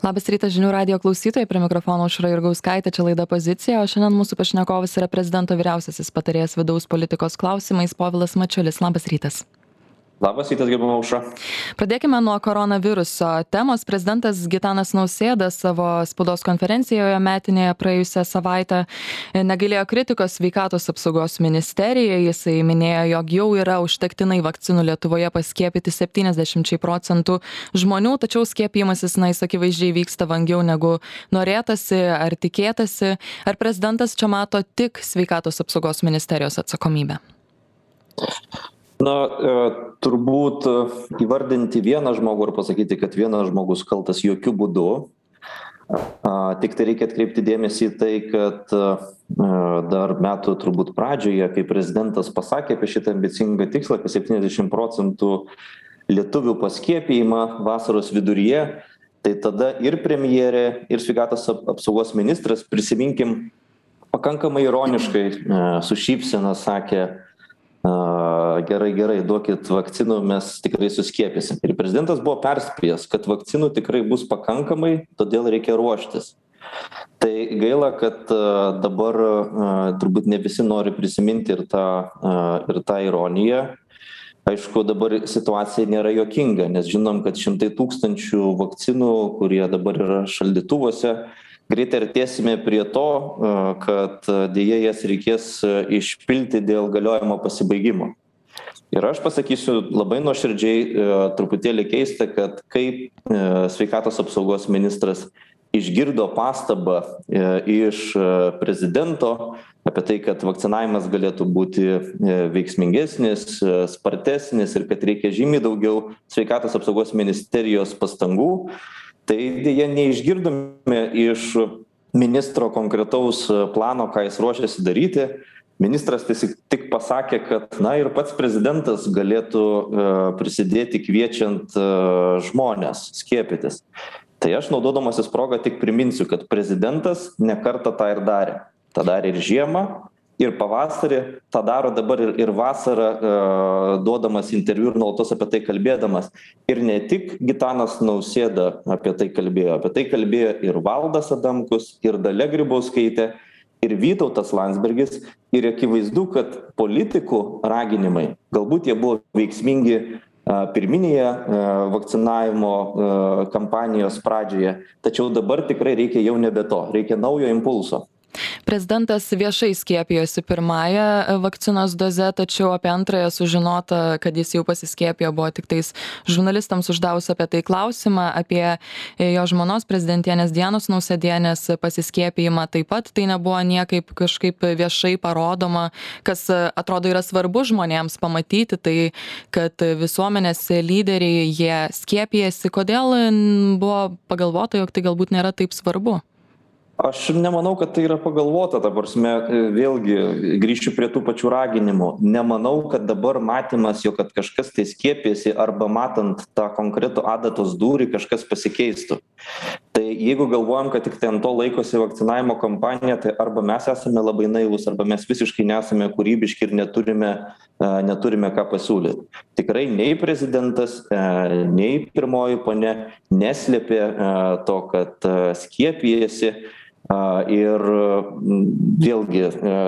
Labas rytas žinių radijo klausytojai, prie mikrofono Aušra Jurgauskaitė, čia laida Pozicija, o šiandien mūsų pašnekovas yra prezidento vyriausiasis patarėjas vidaus politikos klausimais Povilas Mačiulis. Labas rytas. Labas rytas, gerbiama Aušra. Pradėkime nuo koronaviruso temos. Prezidentas Gitanas Nausėda savo spaudos konferencijoje metinėje praėjusią savaitę negailėjo kritikos sveikatos apsaugos ministerijai. Jisai minėjo, jog jau yra užtektinai vakcinų Lietuvoje paskiepyti 70% žmonių, tačiau skiepijimasis, jis akivaizdžiai vyksta vangiau negu norėtasi ar tikėtasi. Ar prezidentas čia mato tik sveikatos apsaugos ministerijos atsakomybę? Turbūt įvardinti vieną žmogų ir pasakyti, kad vienas žmogus kaltas jokių būdų. Tik tai reikia atkreipti dėmesį į tai, kad dar metų turbūt pradžioje, kai prezidentas pasakė apie šitą ambicingą tikslą, apie 70% lietuvių paskiepijimą vasaros viduryje, tai tada ir premjerė, ir sveikatos apsaugos ministras, prisiminkim, pakankamai ironiškai su šypsena sakė, gerai, duokit vakcinų, mes tikrai suskiepysim. Ir prezidentas buvo perspėjęs, kad vakcinų tikrai bus pakankamai, todėl reikia ruoštis. Tai gaila, kad dabar turbūt ne visi nori prisiminti ir tą ironiją. Aišku, dabar situacija nėra juokinga, nes žinom, kad šimtai tūkstančių vakcinų, kurie dabar yra šaldytuvuose, greitai artėsime prie to, kad dėja jas reikės išpilti dėl galiojimo pasibaigimo. Ir aš pasakysiu labai nuoširdžiai, truputėlį keista, kad kaip sveikatos apsaugos ministras išgirdo pastabą iš prezidento apie tai, kad vakcinavimas galėtų būti veiksmingesnis, spartesnis ir kad reikia žymiai daugiau sveikatos apsaugos ministerijos pastangų, tai dėja neišgirdome iš ministro konkretaus plano, ką jis ruošiasi daryti. Ministras tik pasakė, kad ir pats prezidentas galėtų prisidėti kviečiant žmones skiepytis. Tai aš naudodamasis progą tik priminsiu, kad prezidentas ne kartą tą ir darė. Ta darė ir žiemą, ir pavasarį, tą daro dabar ir vasarą, duodamas interviu ir nuolatos apie tai kalbėdamas. Ir ne tik Gitanas Nausėda apie tai kalbėjo ir Valdas Adamkus, ir Dalia Grybauskaitė, ir Vytautas Landsbergis. Ir akivaizdu, kad politikų raginimai, galbūt jie buvo veiksmingi pirminėje vakcinavimo kampanijos pradžioje, tačiau dabar tikrai reikia jau nebe to, reikia naujo impulso. Prezidentas viešai skiepijosi pirmąją vakcinos doze, tačiau apie antrąją sužinota, kad jis jau pasiskiepijo, buvo tik tais žurnalistams uždavus apie tai klausimą, apie jo žmonos prezidentienės Dianos Nausėdienės pasiskiepijimą. Taip pat tai nebuvo niekaip kažkaip viešai parodoma, kas atrodo yra svarbu žmonėms pamatyti, tai kad visuomenės lyderiai jie skiepijasi. Kodėl buvo pagalvota, jog tai galbūt nėra taip svarbu? Aš nemanau, kad tai yra pagalvota, ta prasme, vėlgi grįšiu prie tų pačių raginimų. Nemanau, kad dabar matymas, jog kad kažkas tai skiepėsi arba matant tą konkretų adatos dūrį kažkas pasikeistų. Tai jeigu galvojam, kad tik tai ant to laikosi vakcinavimo kampanija, tai arba mes esame labai naivūs, arba mes visiškai nesame kūrybiški ir neturime ką pasiūlyti. Tikrai nei prezidentas, nei pirmoji ponia neslėpė to, kad skiepijasi. Ir vėlgi,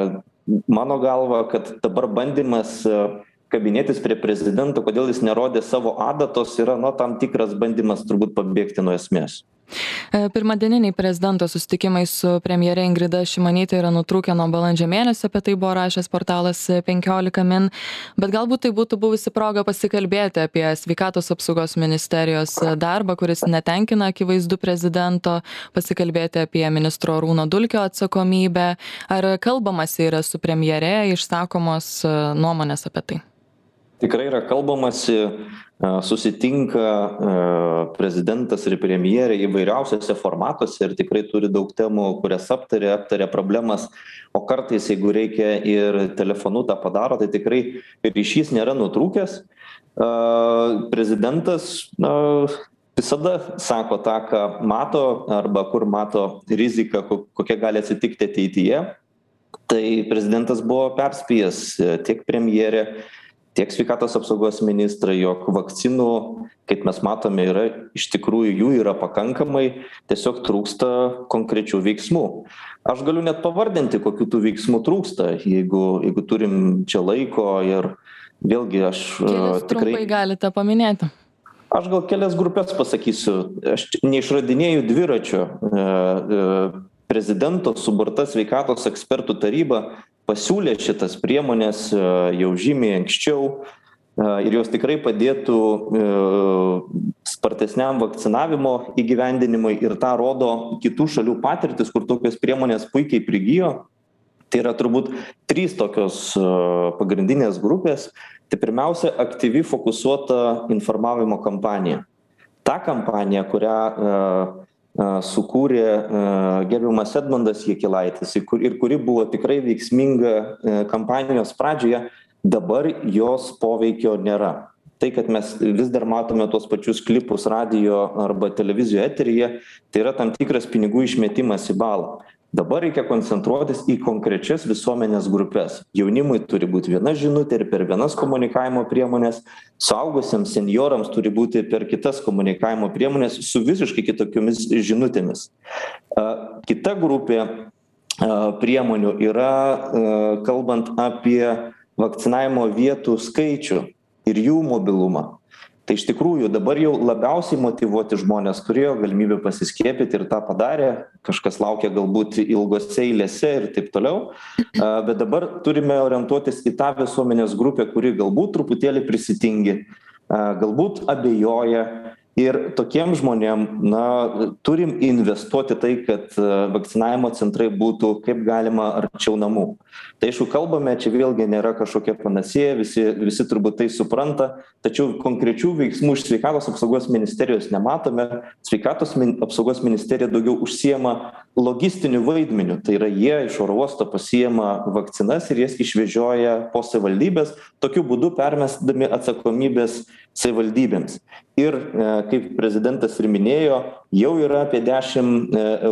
mano galva, kad dabar bandymas kabinėtis prie prezidento, kodėl jis nerodė savo adatos, yra tam tikras bandymas turbūt pabėgti nuo esmės. Pirmadieniniai prezidento susitikimai su premjere Ingrida Šimonytė yra nutrūkę nuo balandžio mėnesio, apie tai buvo rašęs portalas 15 min, bet galbūt tai būtų buvusi proga pasikalbėti apie sveikatos apsaugos ministerijos darbą, kuris netenkina akivaizdu prezidento, pasikalbėti apie ministro Arūno Dulkio atsakomybę. Ar kalbamasi yra su premjere, išsakomos nuomonės apie tai? Tikrai yra kalbamasi, susitinka prezidentas ir premjerė įvairiausiose formatuose ir tikrai turi daug temų, kurias aptarė problemas, o kartais, jeigu reikia ir telefonu tą padaro, tai tikrai ryšys nėra nutrūkęs. Prezidentas visada sako tą, ką mato arba kur mato riziką, kokia gali atsitikti ateityje. Tai prezidentas buvo perspėjęs tiek premjerė, tiek sveikatos apsaugos ministrą, jog vakcinų, kaip mes matome, iš tikrųjų jų yra pakankamai, tiesiog trūksta konkrečių veiksmų. Aš galiu net pavardinti, kokių tų veiksmų trūksta, jeigu turim čia laiko ir vėlgi aš Kelis trumpai galite paminėti. Aš gal kelias grupės pasakysiu. Aš neišradinėju dviračio. Prezidento suburta sveikatos ekspertų taryba pasiūlė šitas priemonės jau žymiai anksčiau ir jos tikrai padėtų spartesniam vakcinavimo įgyvendinimui ir tą rodo kitų šalių patirtis, kur tokios priemonės puikiai prigijo. Tai yra turbūt 3 tokios pagrindinės grupės. Tai pirmiausia, aktyvi fokusuota informavimo kampanija. Ta kampanija, kurią sukūrė gerbiamas Edmundas Jakilaitis ir kuri buvo tikrai veiksminga kampanijos pradžioje, dabar jos poveikio nėra. Tai, kad mes vis dar matome tuos pačius klipus radijo arba televizijų eteryje, tai yra tam tikras pinigų išmetimas į balą. Dabar reikia koncentruotis į konkrečias visuomenės grupės. Jaunimui turi būti viena žinutė ir per vienas komunikavimo priemonės, suaugusiems senjorams turi būti per kitas komunikavimo priemonės su visiškai kitokiomis žinutėmis. Kita grupė priemonių yra, kalbant apie vakcinavimo vietų skaičių ir jų mobilumą. Tai iš tikrųjų dabar jau labiausiai motyvuoti žmonės turėjo galimybę pasiskiepyti ir tą padarė, kažkas laukia galbūt ilgose eilėse ir taip toliau, bet dabar turime orientuotis į tą visuomenės grupę, kuri galbūt truputėlį prisitingi, galbūt abejoja. Ir tokiem žmonėm, turim investuoti tai, kad vakcinavimo centrai būtų kaip galima arčiau namų. Tai aišku, kalbame, čia vėlgi nėra kažkokia panacėja, visi turbūt tai supranta, tačiau konkrečių veiksmų iš sveikatos apsaugos ministerijos nematome. Sveikatos apsaugos ministerija daugiau užsiema logistiniu vaidmeniu, tai yra jie iš oro uosto pasiima vakcinas ir jas išvežioja po savivaldybės, tokiu būdu permesdami atsakomybės savivaldybėms. Ir kaip prezidentas ir minėjo, jau yra apie 10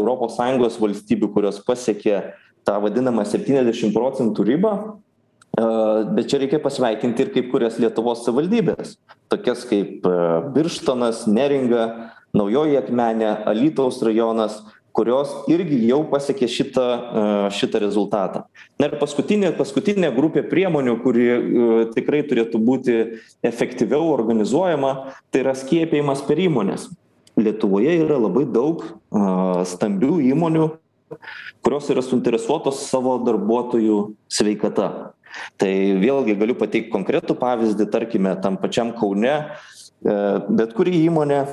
ES valstybių, kurios pasiekė tą vadinamą 70% ribą, bet čia reikia pasveikinti ir kaip kurias Lietuvos savivaldybės, tokias kaip Birštonas, Neringa, Naujoji Akmenė, Alytaus rajonas, kurios irgi jau pasiekė šitą rezultatą. Na ir paskutinė grupė priemonių, kuri tikrai turėtų būti efektyviau organizuojama, tai yra skiepijimas per įmonės. Lietuvoje yra labai daug stambių įmonių, kurios yra suinteresuotos savo darbuotojų sveikata. Tai vėlgi galiu pateikti konkretų pavyzdį, tarkime, tam pačiam Kaune, bet kuri įmonė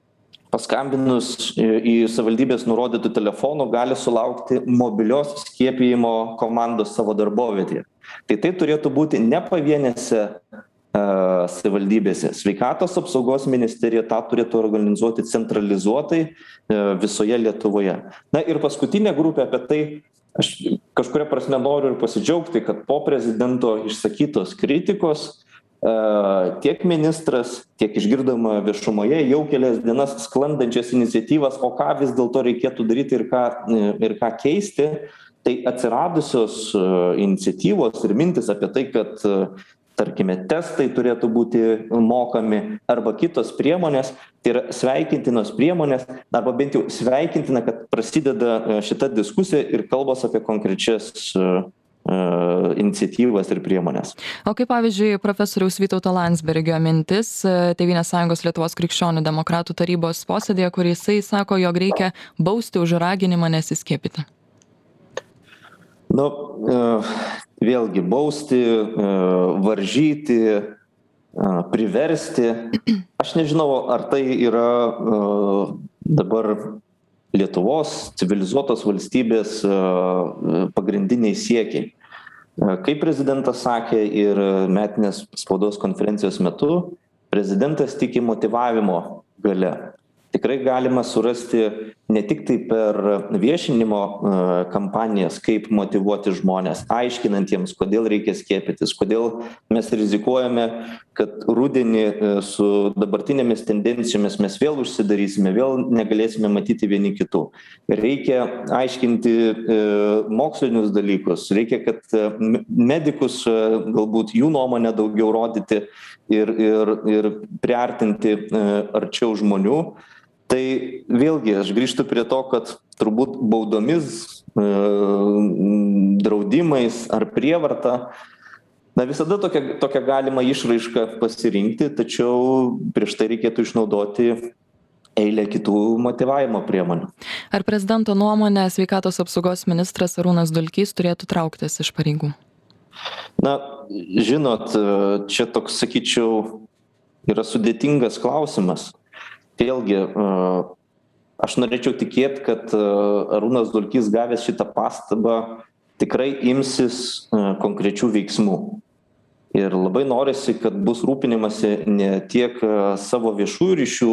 paskambinus į savivaldybės nurodytų telefonų gali sulaukti mobilios skiepijimo komandos savo darbovietėje. Tai turėtų būti ne pavienėse savivaldybėse. Sveikatos apsaugos ministerija tą turėtų organizuoti centralizuotai visoje Lietuvoje. Na ir paskutinė grupė, apie tai aš kažkuria prasme noriu ir pasidžiaugti, kad po prezidento išsakytos kritikos tiek ministras, tiek išgirdoma viešumoje jau kelias dienas sklandančias iniciatyvas, o ką vis dėlto reikėtų daryti ir ką keisti, tai atsiradusios iniciatyvos ir mintis apie tai, kad tarkime, testai turėtų būti mokami arba kitos priemonės, tai yra sveikintinos priemonės, arba bent jau sveikintina, kad prasideda šita diskusija ir kalbos apie konkrečias iniciatyvas ir priemonės. O kaip pavyzdžiui profesoriaus Vytauto Landsbergio mintis Tėvynės sąjungos Lietuvos krikščionių demokratų tarybos posėdėje, kur jisai sako, jog reikia bausti už raginimą nesiskiepyti? Vėlgi bausti, varžyti, priversti. Aš nežinau, ar tai yra dabar Lietuvos civilizuotos valstybės pagrindiniai siekiai. Kaip prezidentas sakė ir metinės spaudos konferencijos metu, prezidentas tiki motyvavimo galia. Tikrai galima surasti ne tik tai per viešinimo kampanijas, kaip motyvuoti žmonės, aiškinant jiems, kodėl reikia skiepytis, kodėl mes rizikuojame, kad rudenį su dabartinėmis tendencijomis mes vėl užsidarysime, vėl negalėsime matyti vieni kitų. Reikia aiškinti mokslinius dalykus, reikia, kad medikus galbūt jų nuomonę daugiau rodyti ir priartinti arčiau žmonių. Tai vėlgi aš grįžtu prie to, kad turbūt baudomis, draudimais ar prievarta, visada tokią galimą išraišką pasirinkti, tačiau prieš tai reikėtų išnaudoti eilę kitų motyvavimo priemonių. Ar prezidento nuomonė sveikatos apsaugos ministras Arūnas Dulkys turėtų trauktis iš pareigų? Žinot, čia toks, sakyčiau, yra sudėtingas klausimas. Vėlgi, aš norėčiau tikėti, kad Arūnas Dulkys gavęs šitą pastabą tikrai imsis konkrečių veiksmų. Ir labai norisi, kad bus rūpinimasi ne tiek savo viešųjų ryšių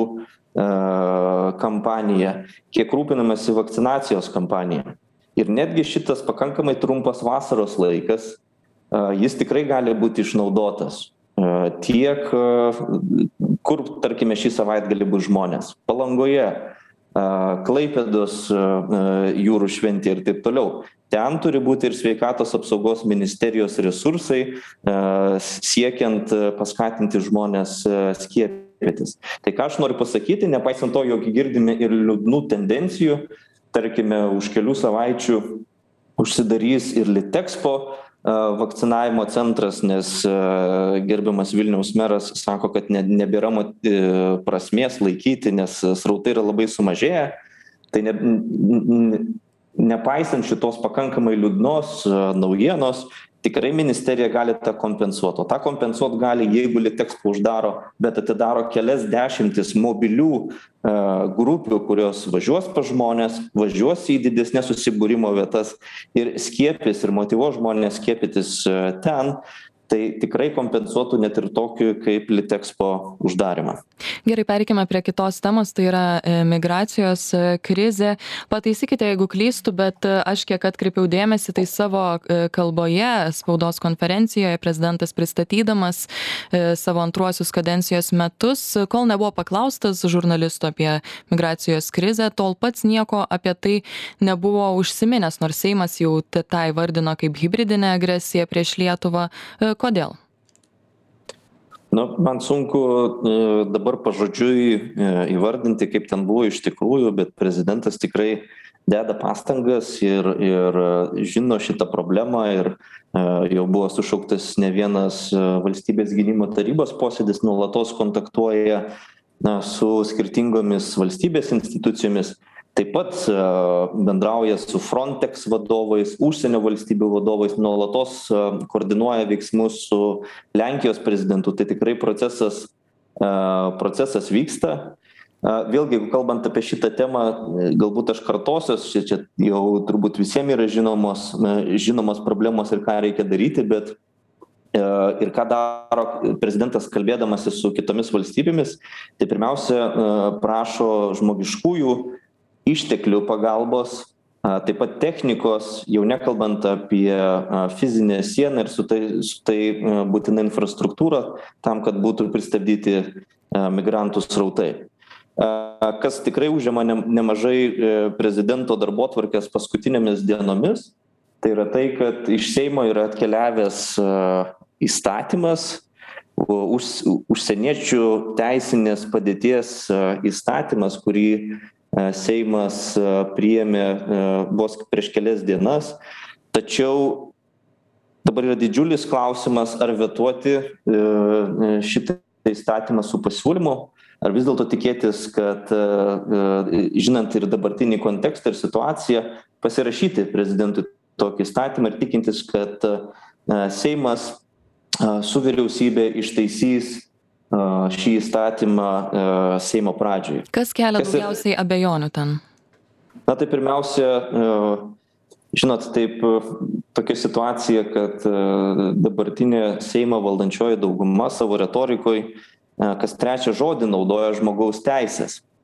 kampanija, kiek rūpinamasi vakcinacijos kampanija. Ir netgi šitas pakankamai trumpas vasaros laikas, jis tikrai gali būti išnaudotas. Tiek, kur, tarkime, šį savaitgalį bus žmonės. Palangoje, Klaipėdos jūrų šventė ir taip toliau. Ten turi būti ir sveikatos apsaugos ministerijos resursai, siekiant paskatinti žmonės skiepytis. Tai ką aš noriu pasakyti, nepaisant to, jog girdime ir liūdnų tendencijų, tarkime, už kelių savaičių užsidarys ir Litexpo vakcinavimo centras, nes gerbiamas Vilniaus meras sako, kad nebėra prasmės laikyti, nes srautai yra labai sumažėję. Tai nepaisant šitos pakankamai liūdnos naujienos, tikrai ministerija gali tą kompensuoti. O tą kompensuoti gali, jeigu Litexpo uždaro, bet atidaro kelias dešimtis mobilių grupių, kurios važiuos pas žmonės, važiuos į didesnės susibūrimo vietas ir skiepys ir motyvuos žmonės skiepytis ten. Tai tikrai kompensuotų net ir tokiu kaip Litexpo uždarimą. Gerai, pereikime prie kitos temos, tai yra migracijos krizė. Pataisykite, jeigu klystu, bet aš kiek atkreipiau dėmesį, tai savo kalboje, spaudos konferencijoje prezidentas pristatydamas savo antruosius kadencijos metus, kol nebuvo paklaustas žurnalistų apie migracijos krizę, tol pats nieko apie tai nebuvo užsiminęs, nors Seimas jau tą įvardino kaip hibridinę agresiją prieš Lietuvą. Kodėl? Man sunku dabar pažodžiui įvardinti, kaip ten buvo iš tikrųjų, bet prezidentas tikrai deda pastangas ir žino šitą problemą ir jau buvo sušauktas ne vienas valstybės gynimo tarybos posėdis, nuolatos kontaktuoja su skirtingomis valstybės institucijomis. Taip pat bendrauja su Frontex vadovais, užsienio valstybių vadovais, nuolatos koordinuoja veiksmus su Lenkijos prezidentu. Tai tikrai procesas vyksta. Vėlgi, jeigu kalbant apie šitą temą, galbūt aš kartosiuos, čia jau turbūt visiems yra žinomos problemos ir ką reikia daryti, bet ir ką daro prezidentas kalbėdamasis su kitomis valstybėmis, tai pirmiausia prašo žmogiškųjų išteklių pagalbos, taip pat technikos, jau nekalbant apie fizinę sieną ir su tai būtina infrastruktūra tam, kad būtų pristabdyti migrantų srautai. Kas tikrai užima nemažai prezidento darbotvarkės paskutinėmis dienomis, tai yra tai, kad iš Seimo yra atkeliavęs įstatymas, užsieniečių teisinės padėties įstatymas, kurį Seimas priėmė vos prieš kelias dienas, tačiau dabar yra didžiulis klausimas, ar vetuoti šitą įstatymą su pasiūlymu, ar vis dėlto tikėtis, kad žinant ir dabartinį kontekstą ir situaciją, pasirašyti prezidentui tokį įstatymą ir tikintis, kad Seimas su vyriausybė ištaisys šį įstatymą Seimo pradžioje. Kas kelia daugiausiai abejonių ten? Tai pirmiausia, žinot, tokia situacija, kad dabartinė Seimo valdančioji dauguma savo retorikoje kas trečią žodį naudoja žmogaus teisės.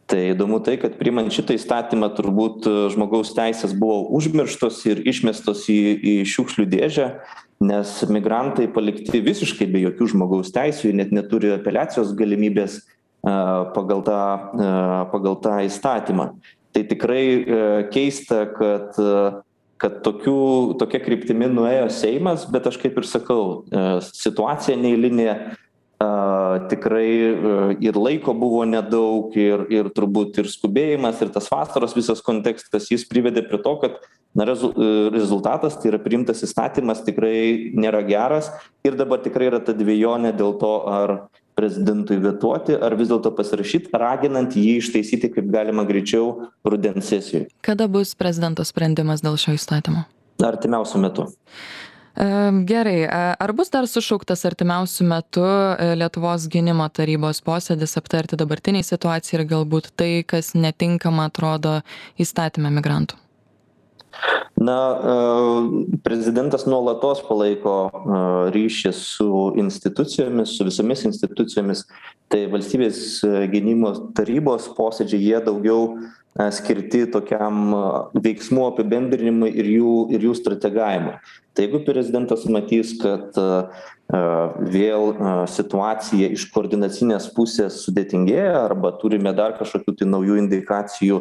Tai įdomu tai, kad priimant šitą įstatymą turbūt žmogaus teisės buvo užmirštos ir išmestos į šiukšlių dėžę, nes migrantai palikti visiškai be jokių žmogaus teisių, net neturi apeliacijos galimybės pagal tą įstatymą. Tai tikrai keista, kad tokia kryptimi nuėjo Seimas, bet aš kaip ir sakau, situacija neeilinė, tikrai ir laiko buvo nedaug, ir turbūt ir skubėjimas, ir tas vasaros visas kontekstas, jis privedė prie to, kad rezultatas, tai yra priimtas įstatymas, tikrai nėra geras ir dabar tikrai yra ta dvejonė dėl to, ar prezidentui vetuoti, ar vis dėlto pasirašyti, raginant jį ištaisyti kaip galima greičiau rudens sesijoje. Kada bus prezidento sprendimas dėl šio įstatymo? Artimiausiu metu. Gerai, ar bus dar sušauktas artimiausiu metu Lietuvos gynimo tarybos posėdis aptarti dabartiniai situacijai ir galbūt tai, kas netinkama atrodo įstatyme migrantų? Na, prezidentas nuolatos palaiko ryšį su institucijomis, su visomis institucijomis. Tai valstybės gynimo tarybos posėdžiai, jie daugiau skirti tokiam veiksmų apibendrinimui ir jų strategavimui. Tai jeigu prezidentas matys, kad vėl situacija iš koordinacinės pusės sudėtingėja arba turime dar kažkokių tai naujų indikacijų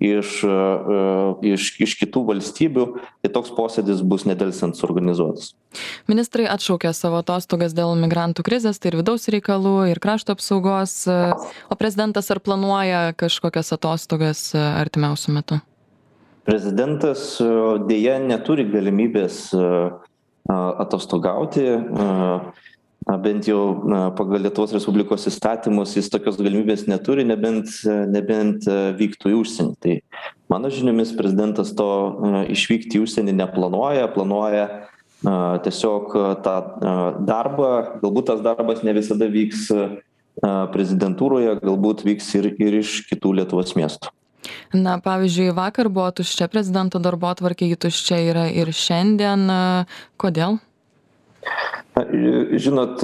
iš kitų valstybių, tai toks posėdis bus nedelsiant suorganizuotas. Ministrai atšaukė savo atostogas dėl migrantų krizės, tai ir vidaus reikalų, ir krašto apsaugos. O prezidentas ar planuoja kažkokias atostogas artimiausiu metu? Prezidentas dėja neturi galimybės atostogauti, bent jau pagal Lietuvos Respublikos įstatymus jis tokios galimybės neturi, nebent vyktų į užsienį. Tai mano žiniomis prezidentas to išvykti į užsienį neplanuoja, planuoja tiesiog tą darbą, galbūt tas darbas ne visada vyks prezidentūroje, galbūt vyks ir iš kitų Lietuvos miestų. Na, pavyzdžiui, vakar buvo tuščia prezidento darbotvarkė, ji tuščia yra ir šiandien. Kodėl? Žinot,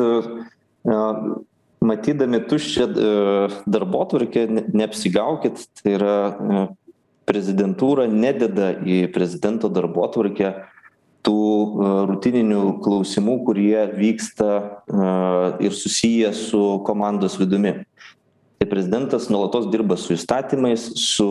matydami tuščią darbotvarkę, neapsigaukit, tai yra prezidentūra nededa į prezidento darbotvarkę tų rutininių klausimų, kurie vyksta ir susiję su komandos vidumi. Tai prezidentas nuolatos dirba su įstatymais,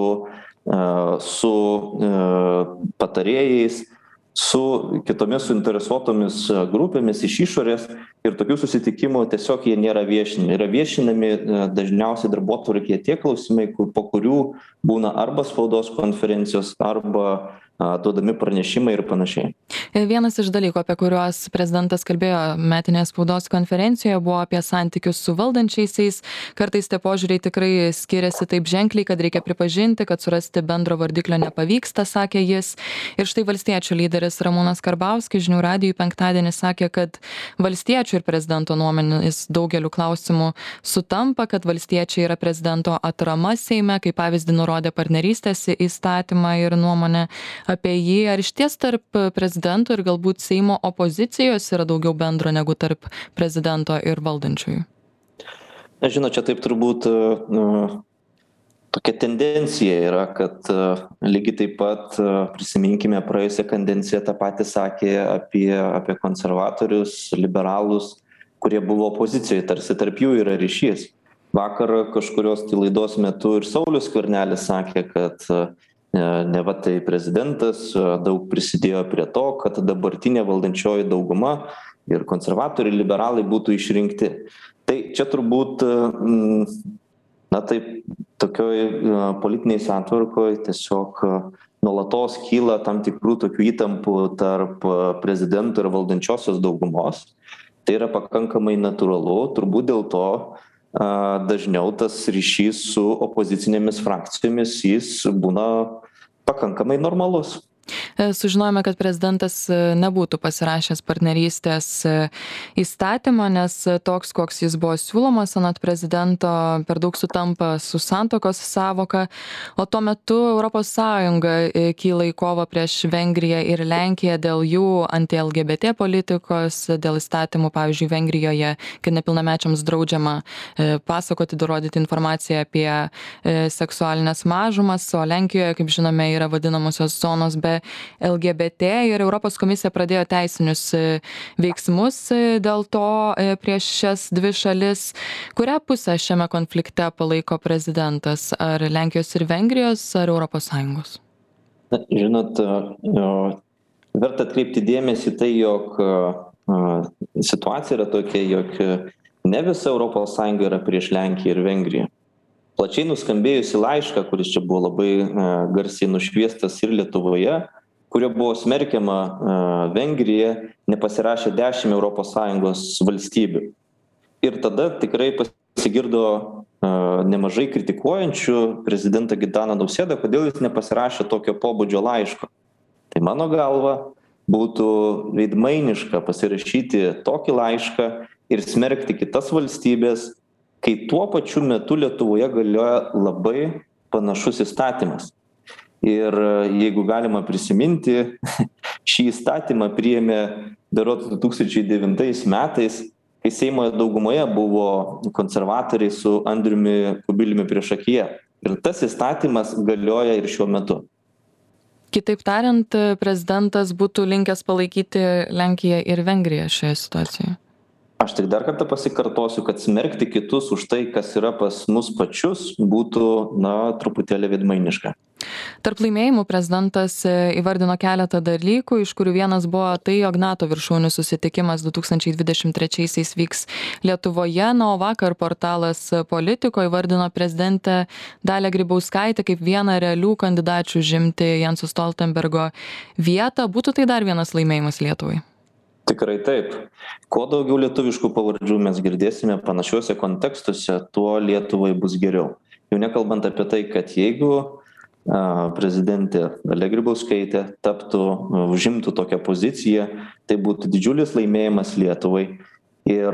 su patarėjais, su kitomis suinteresuotomis grupėmis iš išorės ir tokių susitikimų tiesiog jie nėra viešinami. Yra viešinami dažniausiai darbotvarkėje tie klausimai, po kurių būna arba spaudos konferencijos, arba duodami pranešimai ir panašiai. Vienas iš dalykų, apie kuriuos prezidentas kalbėjo metinėje spaudos konferencijoje, buvo apie santykius su valdančiaisiais. Kartais tie požiūriai tikrai skiriasi taip ženkliai, kad reikia pripažinti, kad surasti bendro vardiklio nepavyksta, sakė jis. Ir štai valstiečių lyderis Ramūnas Karbauskis žinių radijui penktadienį sakė, kad valstiečių ir prezidento nuomonės daugeliu klausimų sutampa, kad valstiečiai yra prezidento atrama Seime, kaip pavyzdį nurodė partnerystės įstatymą ir nuomonę apie jį. Ar išties tarp prezidento ir galbūt Seimo opozicijos yra daugiau bendro negu tarp prezidento ir valdančiųjų? Žinot, čia taip turbūt tokia tendencija yra, kad lygiai taip pat prisiminkime praėjusią kadenciją tą patį sakė apie konservatorius, liberalus, kurie buvo opozicijoje, tarsi tarp jų yra ryšys. Vakar kažkurios tai laidos metu ir Saulius Skvernelis sakė, kad neva tai prezidentas daug prisidėjo prie to, kad dabartinė valdančioji dauguma ir konservatoriai, liberalai būtų išrinkti. Tai čia turbūt, na taip, tokioj politiniai santvarkoj tiesiog nuolatos kyla tam tikrų tokių įtampų tarp prezidento ir valdančiosios daugumos. Tai yra pakankamai natūralu, turbūt dėl to dažniau tas ryšys su opozicinėmis frakcijomis jis būna pakankamai normalus. sužinojome, kad prezidentas nebūtų pasirašęs partnerystės įstatymą, nes toks, koks jis buvo siūlomas anot prezidento, per daug sutampa su santuokos sąvoka, o tuo metu ES kyla į kovą prieš Vengriją ir Lenkiją dėl jų anti-LGBT politikos, dėl įstatymų, pavyzdžiui, Vengrijoje, kad nepilnamečiams draudžiama pasakoti, rodyti informaciją apie seksualinės mažumas, o Lenkijoje, kaip žinome, yra vadinamosios zonos be LGBT ir Europos komisija pradėjo teisinius veiksmus dėl to prieš šias dvi šalis. Kurią pusę šiame konflikte palaiko prezidentas? Ar Lenkijos ir Vengrijos, ar ES? Žinot, verta atkreipti dėmesį tai, jog situacija yra tokia, jog ne visa ES yra prieš Lenkiją ir Vengriją. Plačiai nuskambėjusi laišką, kuris čia buvo labai garsiai nušviestas ir Lietuvoje, kurio buvo smerkiama Vengrija, nepasirašė 10 ES valstybių. Ir tada tikrai pasigirdo nemažai kritikuojančių prezidentą Gitaną Nausėdą, kodėl jis nepasirašė tokio pobūdžio laiško. Tai mano galva būtų veidmainiška pasirašyti tokį laišką ir smerkti kitas valstybės, kai tuo pačiu metu Lietuvoje galioja labai panašus įstatymas. Ir jeigu galima prisiminti, šį įstatymą priėmė berods 2009 metais, kai Seimo daugumoje buvo konservatoriai su Andriumi Kubiliumi priešakyje. Ir tas įstatymas galioja ir šiuo metu. Kitaip tariant, prezidentas būtų linkęs palaikyti Lenkiją ir Vengriją šioje situacijoje. Aš tik dar kartą pasikartosiu, kad smerkti kitus už tai, kas yra pas mus pačius, būtų, truputėlį veidmainiška. Tarp laimėjimų prezidentas įvardino keletą dalykų, iš kurių vienas buvo tai, jog NATO viršūnių susitikimas 2023 vyks Lietuvoje, o vakar portalas Politico įvardino prezidentę Dalią Grybauskaitę kaip vieną realių kandidačių žimti Jenso Stoltenbergo vietą. Būtų tai dar vienas laimėjimas Lietuvai? Tikrai taip. Kuo daugiau lietuviškų pavardžių mes girdėsime panašiuose kontekstuose, tuo Lietuvai bus geriau. Jau nekalbant apie tai, kad jeigu prezidentė Dalia Grybauskaitė užimtų tokią poziciją, tai būtų didžiulis laimėjimas Lietuvai. Ir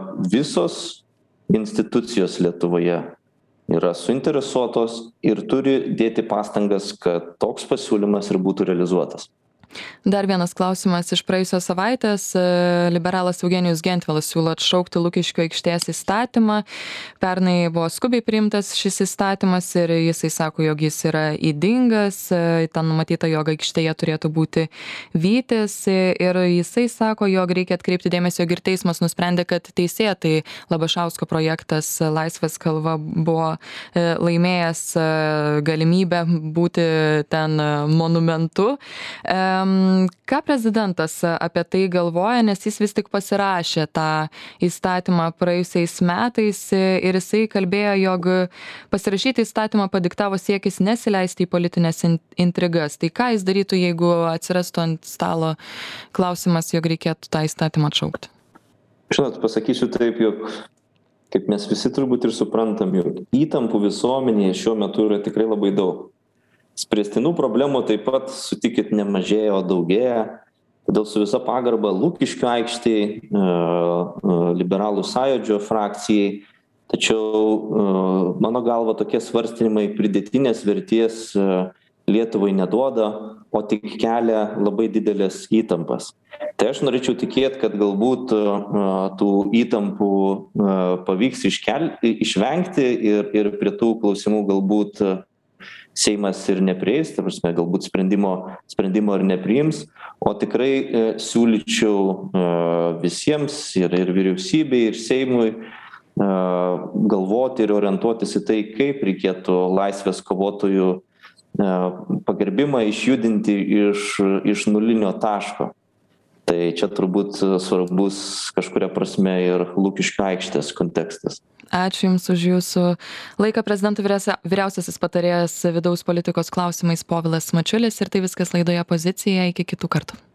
visos institucijos Lietuvoje yra suinteresuotos ir turi dėti pastangas, kad toks pasiūlymas ir būtų realizuotas. Dar vienas klausimas iš praėjusios savaitės. Liberalas Eugenijus Gentvilas siūlo atšaukti Lukiškių aikštės įstatymą. Pernai buvo skubiai priimtas šis įstatymas ir jisai sako, jog jis yra ydingas. Ten numatyta, jog aikštėje turėtų būti vytis. Ir jisai sako, jog reikia atkreipti dėmesį, jog ir teismas nusprendė, kad teisėtai Labašausko projektas Laisvės kalva buvo laimėjęs galimybę būti ten monumentu. Ką prezidentas apie tai galvoja, nes jis vis tik pasirašė tą įstatymą praėjusiais metais ir jisai kalbėjo, jog pasirašyti įstatymą padiktavo siekis nesileisti į politinės intrigas. Tai ką jis darytų, jeigu atsirastų ant stalo klausimas, jog reikėtų tą įstatymą atšaukti? Žinot, pasakysiu taip, jog kaip mes visi turbūt ir suprantam, jog įtampų visuomenėje šiuo metu yra tikrai labai daug. Spręstinų problemų taip pat, sutikit, nemažėja, o daugėja. Todėl su visa pagarba Lukiškių aikštei, Liberalų sąjūdžio frakcijai. Tačiau mano galva tokie svarstymai pridėtinės vertės Lietuvai neduoda, o tik kelia labai didelės įtampas. Tai aš norėčiau tikėti, kad galbūt tų įtampų pavyks išvengti ir prie tų klausimų galbūt Seimas ir neprieis, ta prasme, galbūt sprendimo ir nepriims, o tikrai siūlyčiau visiems ir vyriausybei, ir Seimui galvoti ir orientuotis į tai, kaip reikėtų laisvės kovotojų pagerbimą išjudinti iš nulinio taško. Tai čia turbūt svarbus kažkuria prasme ir Lukiškių aikštės kontekstas. Ačiū Jums už Jūsų laiką. Prezidento vyriausiasis patarėjas vidaus politikos klausimais Povilas Mačiulis. Ir tai viskas laidoje Pozicija. Iki kitų kartų.